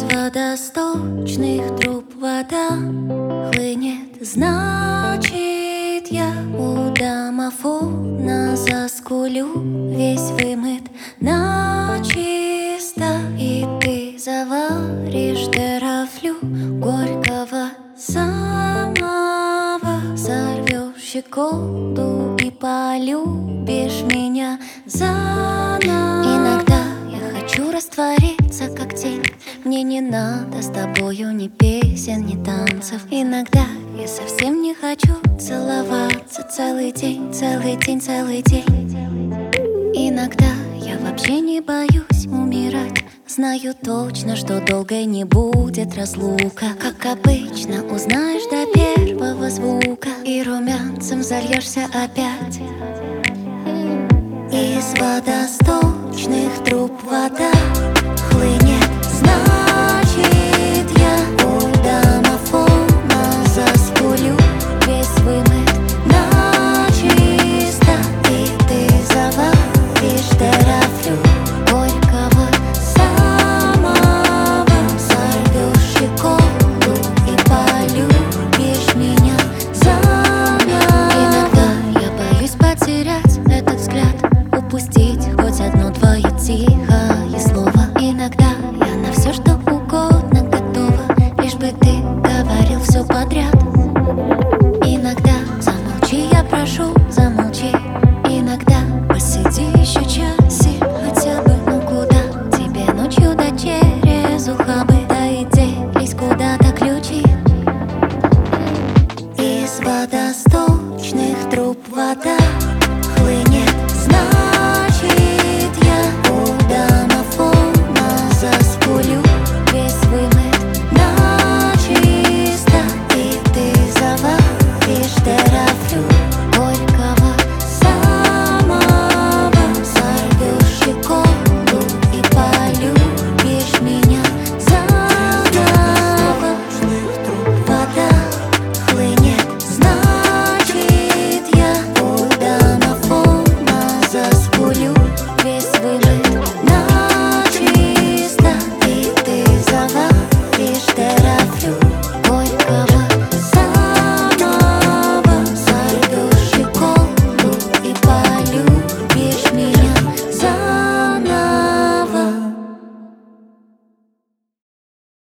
водосточных труб вода хлынет, значит, я у домофона заскулю, весь вымыт начисто. И ты заваришь терафлю горького самого, сорвешь щеколду и полюбишь меня заново. Иногда я хочу раствориться, как тень. Мне не надо с тобою ни песен, ни танцев. Иногда я совсем не хочу целоваться целый день, целый день, целый день. Иногда я вообще не боюсь умирать. Знаю точно, что долгой не будет разлука. Как обычно, узнаешь до первого звука и румянцем зальешься опять. Из водосточных труб вода хлынет,